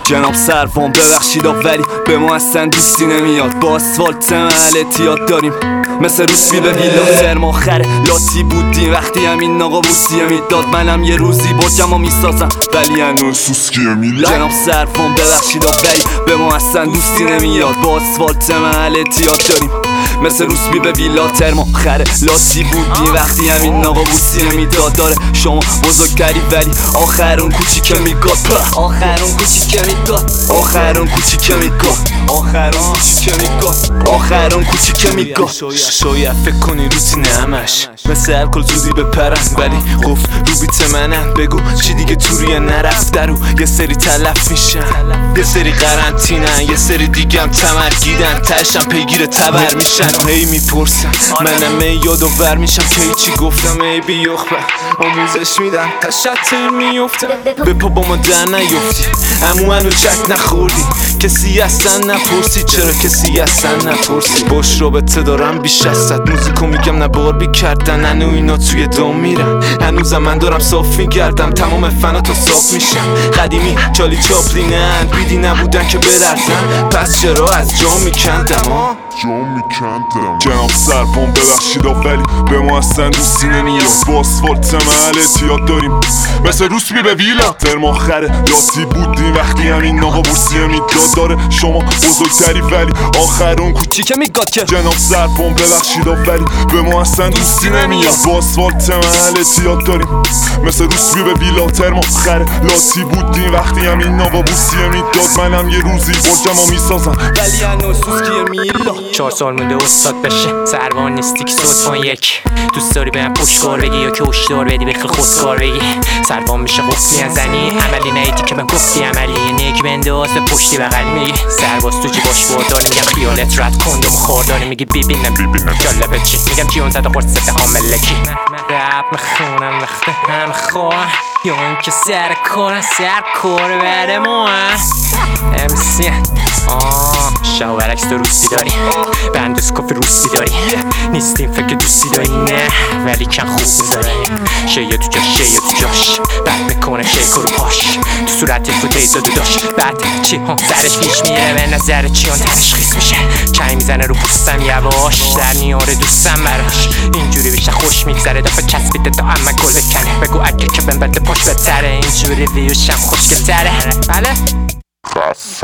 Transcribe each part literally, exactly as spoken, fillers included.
جناب سروان ببخشید ولی به ما اصلا دوستی نمیاد. با اسفالت محل اعتیاد داریم مثل روسبی به ویلا. ترم آخر لاتی بودیم وقتی همین آقا بوسیه میداد. منم یه روزی با جمع میسازم ولی هنوز سوسکیه میلاد. جناب سروان ببخشید ولی به ما اصلا دوستی نمیاد. با اسفالت محل اعتیاد داریم مثل روسبی به ویلا. ترم آخر لاتی بودیم وقتی همین آقا بوسیه میداد. داره شما بزرگتری ولی آخر اون کوچیکه میگاد. آخر اون کوچیکه میگاد. آخر اون کوچیکه میگاد. آخر اون کوچیکه میگاد. آخر اون کوچیکه میگاد. شاید فکر کنی روتینه همش مثل الکل زودی بپرن ولی قفل رو بیت منن. بگو چی دیگه توریه نرفته رو یه سری تلف میشن، یه سری قرنطینن، یه سری دیگه هم تمرگیدن. تشم پیگیر تبر میشن هی میپرسن منم ای یادآور میشم که هیچی گفتم ای بیخبه آموزش میدن تشتر میفتم به پا با ما در نیفتی. امو هنو چک نخوردی کسی اصلا نپرسی چرا کسی اصلا نپرسی. باش رابطه دارم بیش از صد موزیکو میگم نبار بی کردن. هنو اینا توی دام میرن هنوزم من دارم صاف میگردم. تمام فنا تا صاف میشن قدیمی چالی چاپلینن بیدی نبودن که برزن. پس چرا از جا میکندم جام میکندم. جناب سروان ببخشید ولی به ما اصلا دوستی نمیاد. با اسفالت محل اعتیاد داریم مثل روسبی به ویلا. ترم آخر لاتی بودیم وقتی همین آقا بوسیه میداد. داره شما بزرگتری ولی آخر اون کوچیکه میگاد که جناب سروان ببخشید ولی به ما اصلا دوستی نمیاد. با اسفالت محل اعتیاد داریم مثل روسبی به ویلا. ترم آخر لاتی بودیم وقتی همین آقا بوسیه میداد. منم یه روزی با جمع میسازم ولی هنوز سوسکیه میلا. چهار سال مونده استاد بشه سروان نیستی که صدفان یک. دوست داری به من پشتکار بگی یا که هشدار بدی به خیلی خودکار بگی. سروان میشه قفلی ازنی عملی نیدی که من گفتی عملی. نیک بنداز به پشتی بغلی میگی سرباز تو جی باش بارداری. میگم خیالت رد کندم خورداری میگی ببینم ببینم جالبه چی. میگم کیون زده قرصت آملکی رب میخونم وقت هم خواه یا این که سر کارن سر کار بره ما امسی. آه شاو برعکس تو روسی داری بندوز کافی روسی داری نیستیم فکر دوستی داری نه ولی کن خوب میذاری. شیه تو جاش شیه تو جاش بد میکنه شیک رو پاش تو صورتی تو دیزا دو داشت بعد چی ها سرش پیش میره به نظر چی اون تنش خیس میشه چنگ میزنه رو پوستم یواش در میاره دوستم براش. اینجوری بیشتر خوش میگذره دفعه چسبیده تا اما گل کنه. بگو اگه که بهم بده پشت بتره اینجوری ویوشم خوشگل تره. بله خاص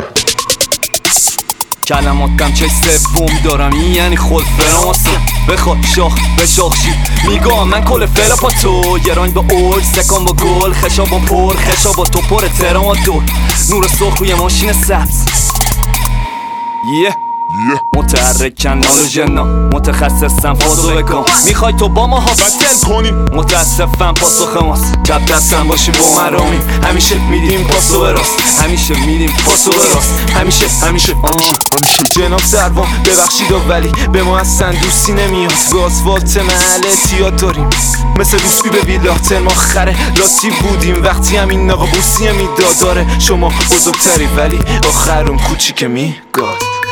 کلماتم چه سوم دارم این یعنی خود فرانسه. بخواد شاخ به شاخشی میگم من کل فلا پا تو گران با اول سکان با گل خشا با پر خشا با تو پر تران دور نور سرخ روی ماشین سبز. یه yeah. متحرک کنال جنا متخصصم فازو بکن. میخوای تو با ما ها بتل کنیم متاسفم پاسخ ماست. کپ دستم باشی با مرامی همیشه میدیم پاسو براست. همیشه میدیم پاسو براست. همیشه همیشه آه همیشه. جناب سروان ببخشید ولی به ما اصلا دوستی نمیاد. با اسفالت محل اعتیاد داریم مثل روسبی به ویلا. ترم آخر لاتی بودیم وقتی همین آقا بوسیه میداد. داره شما بزرگتری ولی آخر اون کوچیکه میگاد.